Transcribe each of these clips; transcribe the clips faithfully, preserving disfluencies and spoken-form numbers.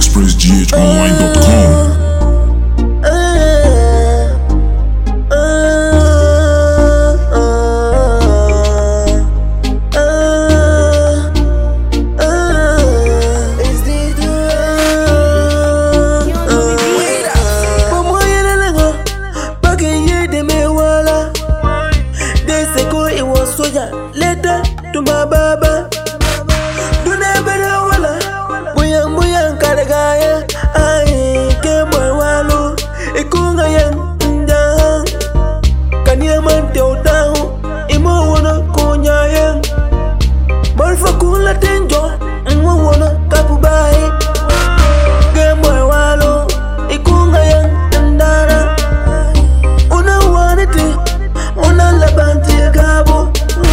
express g h online dot com. Later to my baba, do never wala. Buyang buyang karagaya, ay kemo walu. Ikunga yang ndang, kanya man teotahu, imo wana kunya yang. Balfa kula tenjo, imo wana kapubai. Kemo walu, ikunga yang ndara. Una waniti, una labanti gabo.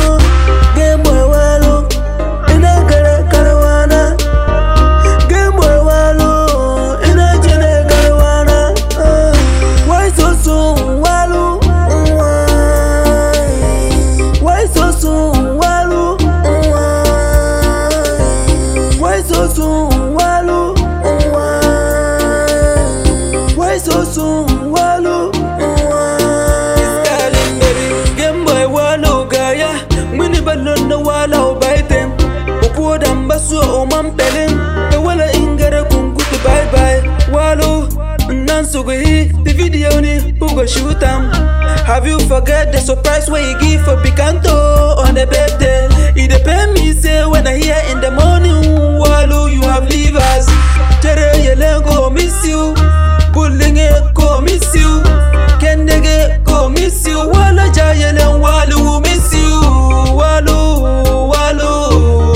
So man pelin the wala ingara kungutu bye bye walu nan sugi the video ni who go shoot am. Have you forget the surprise where you give for Picanto on the birthday? It depend me say when I hear in the morning walu you have livers. Tere yelen go miss you, bullying go miss you, kendege go miss you, wala jayelen walu miss you walu walu.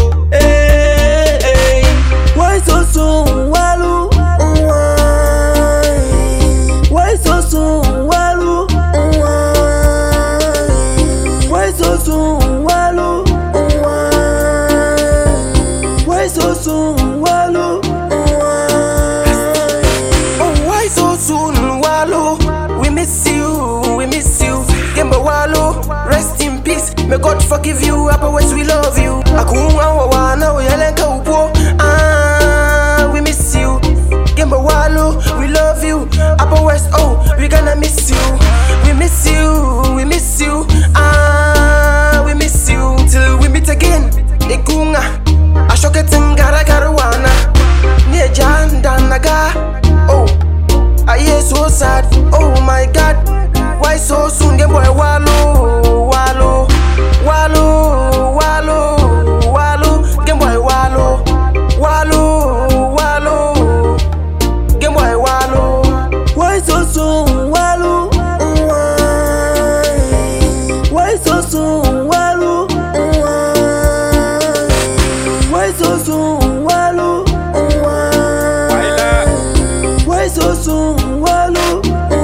Why so soon, Walu? Why so soon, Walu? Why so soon, Walu? Why so soon, Walu? Oh, why so soon, Walu? We miss you, we miss you. Gemba Walu, rest in peace. May God forgive you, Upper West, we love you. Akunga wana, we yalenka upo. We love you, Upper West, oh, we gonna miss you. We miss you, we miss you, ah, we miss you. Till we meet again, Ikunga, Ashoketingara Karuana, near Janda Naga, oh, I hear so sad, oh my God, why so soon, Game Boy Walu, Walu, Walu, Walu, Walu, Game Boy Walu, Walu. Why so soon, Walu? Why so soon, Walu? Why so soon, Walu? Why so soon, Walu?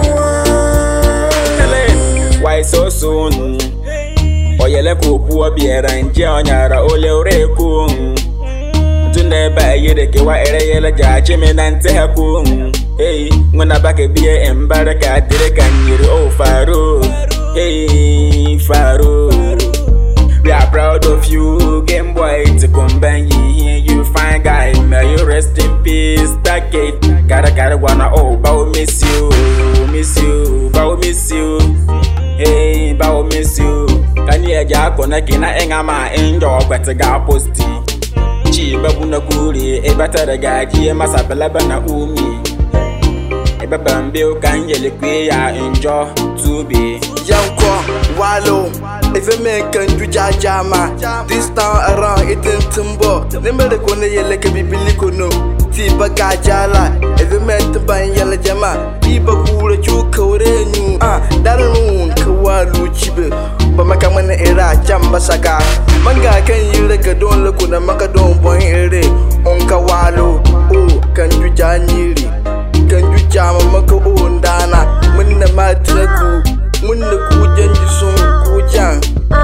Why so soon? Oyele kupu biera nje onyara ole oreku. Tunde ba yede ke wa ere yele jaje me nante haku. Hey, when I back a beer and baraka, did can you oh Faru? Hey, Faru, we are proud of you, Game Boy to combine you, you fine guy, may you rest in peace. That gate, gotta gotta wanna oh, bow miss you, miss you, bow miss you, hey, bow miss you. Can you jack on a kina engama in your better ga posty? Chiba bunakuri, a better guy, Masapalabana umi. Bambio can yell queer enjoy to be Yanko, Wallo, if a man can do Jajama, this town around it in Timbo, never the corner like a biblical Tiba Gajala, if a man to buy yellow jama, people who let you code you, ah, that moon, Kawalu Chibe, but Makamana era, Jambasaka, Manga can you like a don't look on a Macadon point ere, on Kawalo, oh, can you Janiri? Can you jam a mako undana? When the matraku, when the kujan you soon kujan.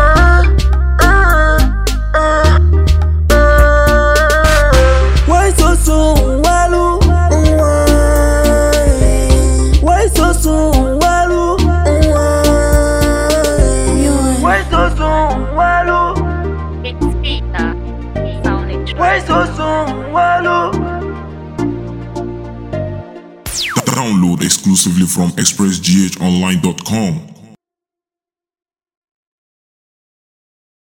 Why so soon, Walu? Why so soon, Walu? Why so soon, Walu? It's Peter. Why so soon, Walu? Download exclusively from express g h online dot com.